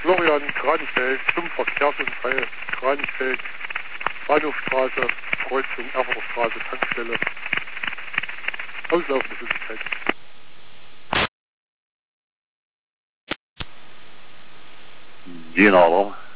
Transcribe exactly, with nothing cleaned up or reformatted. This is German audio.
Florian Kranichfeld zum Verkehrsunfall Kranichfeld, Bahnhofstraße, Kreuzung Erfurter Straße, Tankstelle, auslaufende Flüssigkeit. Genau.